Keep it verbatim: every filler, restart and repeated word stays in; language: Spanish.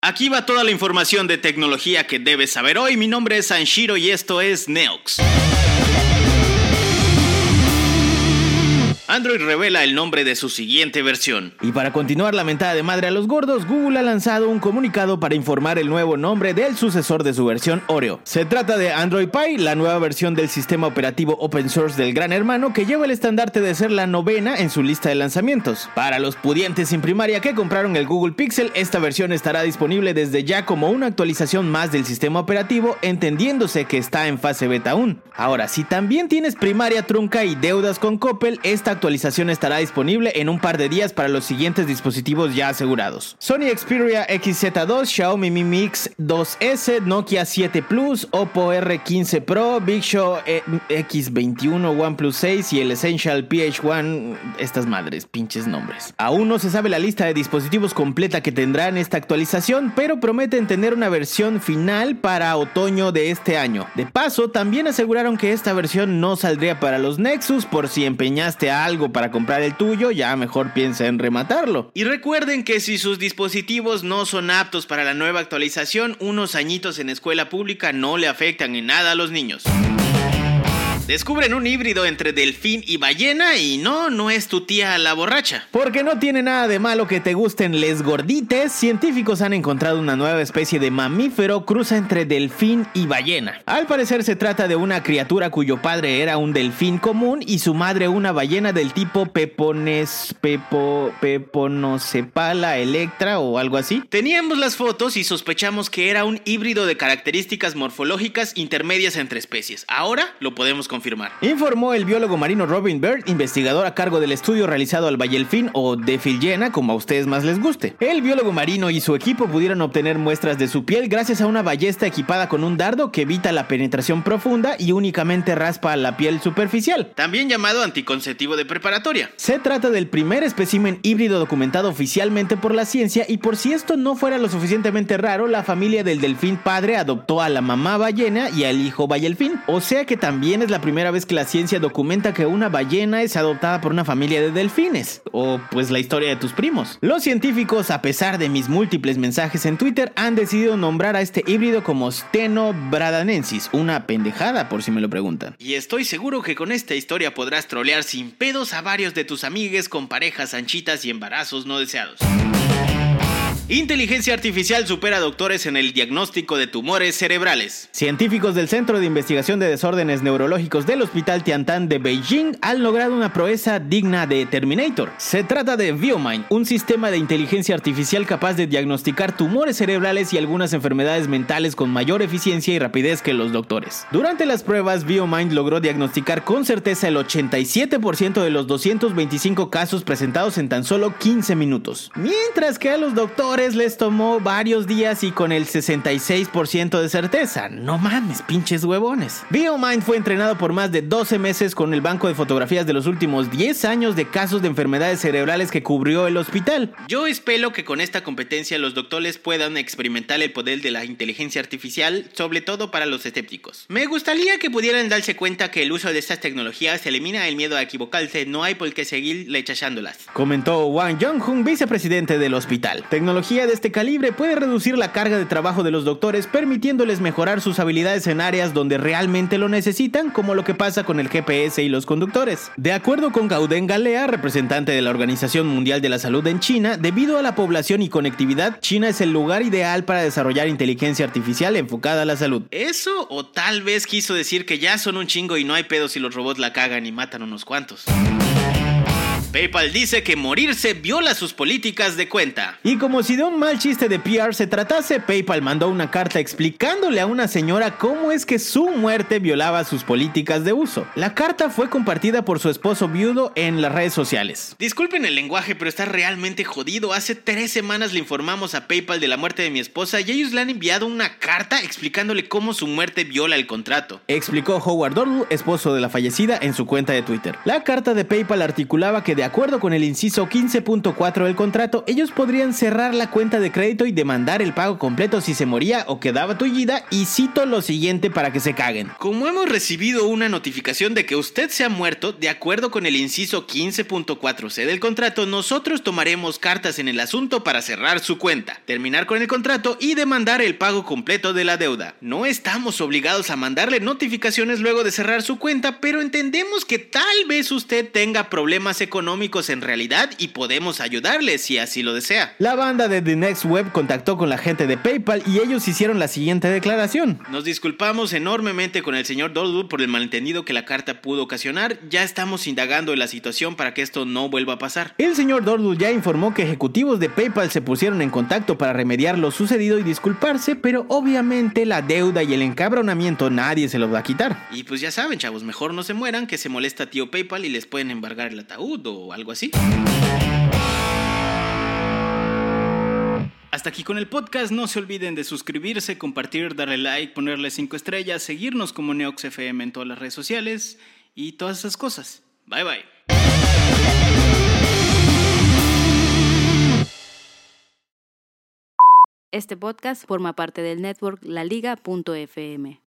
Aquí va toda la información de tecnología que debes saber hoy. Mi nombre es Sanshiro y esto es Neox. Android revela el nombre de su siguiente versión. Y para continuar la mentada de madre a los gordos, Google ha lanzado un comunicado para informar el nuevo nombre del sucesor de su versión Oreo. Se trata de Android Pie, la nueva versión del sistema operativo open source del Gran Hermano, que lleva el estandarte de ser la novena en su lista de lanzamientos. Para los pudientes sin primaria que compraron el Google Pixel, esta versión estará disponible desde ya como una actualización más del sistema operativo, entendiéndose que está en fase beta aún. Ahora, si también tienes primaria trunca y deudas con Coppel, esta actualización estará disponible en un par de días para los siguientes dispositivos ya asegurados: Sony Xperia X Z dos, Xiaomi Mi Mix dos ese, Nokia siete Plus, Oppo R quince Pro, Big Show X veintiuno, OnePlus seis y el Essential P H uno. Estas madres, pinches nombres. Aún no se sabe la lista de dispositivos completa que tendrán esta actualización, pero prometen tener una versión final para otoño de este año. De paso, también aseguraron que esta versión no saldría para los Nexus. Por si empeñaste a algo para comprar el tuyo, ya mejor piensa en rematarlo. Y recuerden que si sus dispositivos no son aptos para la nueva actualización, unos añitos en escuela pública no le afectan en nada a los niños. Descubren un híbrido entre delfín y ballena y no, no es tu tía la borracha. Porque no tiene nada de malo que te gusten les gordites, científicos han encontrado una nueva especie de mamífero cruza entre delfín y ballena. Al parecer se trata de una criatura cuyo padre era un delfín común y su madre una ballena del tipo Pepones, Pepo, Peponocephala electra o algo así. Teníamos las fotos y sospechamos que era un híbrido de características morfológicas intermedias entre especies. Ahora lo podemos confirmar. Informó el biólogo marino Robin Bird, investigador a cargo del estudio realizado al bayelfín o defiliena, como a ustedes más les guste. El biólogo marino y su equipo pudieron obtener muestras de su piel gracias a una ballesta equipada con un dardo que evita la penetración profunda y únicamente raspa la piel superficial. También llamado anticonceptivo de preparatoria. Se trata del primer espécimen híbrido documentado oficialmente por la ciencia y por si esto no fuera lo suficientemente raro, la familia del delfín padre adoptó a la mamá ballena y al hijo bayelfín. O sea que también es la primera vez que la ciencia documenta que una ballena es adoptada por una familia de delfines. O pues la historia de tus primos. Los científicos, a pesar de mis múltiples mensajes en Twitter, han decidido nombrar a este híbrido como Stenobradanensis. Una pendejada, por si me lo preguntan. Y estoy seguro que con esta historia podrás trolear sin pedos a varios de tus amigues con parejas anchitas y embarazos no deseados. Inteligencia artificial supera a doctores en el diagnóstico de tumores cerebrales. Científicos del Centro de Investigación de Desórdenes Neurológicos del Hospital Tiantan de Beijing han logrado una proeza digna de Terminator. Se trata de ViewMind, un sistema de inteligencia artificial capaz de diagnosticar tumores cerebrales y algunas enfermedades mentales con mayor eficiencia y rapidez que los doctores. Durante las pruebas, ViewMind logró diagnosticar con certeza el ochenta y siete por ciento de los doscientos veinticinco casos presentados en tan solo quince minutos. Mientras que a los doctores les tomó varios días y con el sesenta y seis por ciento de certeza. No mames, pinches huevones. ViewMind fue entrenado por más de doce meses con el banco de fotografías de los últimos diez años de casos de enfermedades cerebrales que cubrió el hospital. Yo espero que con esta competencia los doctores puedan experimentar el poder de la inteligencia artificial, sobre todo para los escépticos. Me gustaría que pudieran darse cuenta que el uso de estas tecnologías elimina el miedo a equivocarse, no hay por qué seguir rechazándolas, comentó Wang Yonghun, vicepresidente del hospital. Tecnología de este calibre puede reducir la carga de trabajo de los doctores, permitiéndoles mejorar sus habilidades en áreas donde realmente lo necesitan, como lo que pasa con el G P S y los conductores. De acuerdo con Gauden Galea, representante de la Organización Mundial de la Salud en China, debido a la población y conectividad, China es el lugar ideal para desarrollar inteligencia artificial enfocada a la salud. Eso o tal vez quiso decir que ya son un chingo y no hay pedo si los robots la cagan y matan unos cuantos. PayPal dice que morirse viola sus políticas de cuenta. Y como si de un mal chiste de P R se tratase, PayPal mandó una carta explicándole a una señora cómo es que su muerte violaba sus políticas de uso. La carta fue compartida por su esposo viudo en las redes sociales. Disculpen el lenguaje, pero está realmente jodido. Hace tres semanas le informamos a PayPal de la muerte de mi esposa y ellos le han enviado una carta explicándole cómo su muerte viola el contrato, explicó Howard Dorlu, esposo de la fallecida, en su cuenta de Twitter. La carta de PayPal articulaba que de de acuerdo con el inciso quince punto cuatro del contrato, ellos podrían cerrar la cuenta de crédito y demandar el pago completo si se moría o quedaba tullida, y cito lo siguiente para que se caguen. Como hemos recibido una notificación de que usted se ha muerto, de acuerdo con el inciso quince punto cuatro ce del contrato, nosotros tomaremos cartas en el asunto para cerrar su cuenta, terminar con el contrato y demandar el pago completo de la deuda. No estamos obligados a mandarle notificaciones luego de cerrar su cuenta, pero entendemos que tal vez usted tenga problemas económicos en realidad y podemos ayudarle si así lo desea. La banda de The Next Web contactó con la gente de PayPal y ellos hicieron la siguiente declaración. Nos disculpamos enormemente con el señor Dordul por el malentendido que la carta pudo ocasionar. Ya estamos indagando en la situación para que esto no vuelva a pasar. El señor Dordul ya informó que ejecutivos de PayPal se pusieron en contacto para remediar lo sucedido y disculparse, pero obviamente la deuda y el encabronamiento nadie se los va a quitar. Y pues ya saben, chavos, mejor no se mueran, que se molesta tío PayPal y les pueden embargar el ataúd o algo así. Hasta aquí con el podcast. No se olviden de suscribirse, compartir, darle like, ponerle cinco estrellas, seguirnos como Neox F M en todas las redes sociales y todas esas cosas. Bye bye. Este podcast forma parte del network la liga punto efe eme.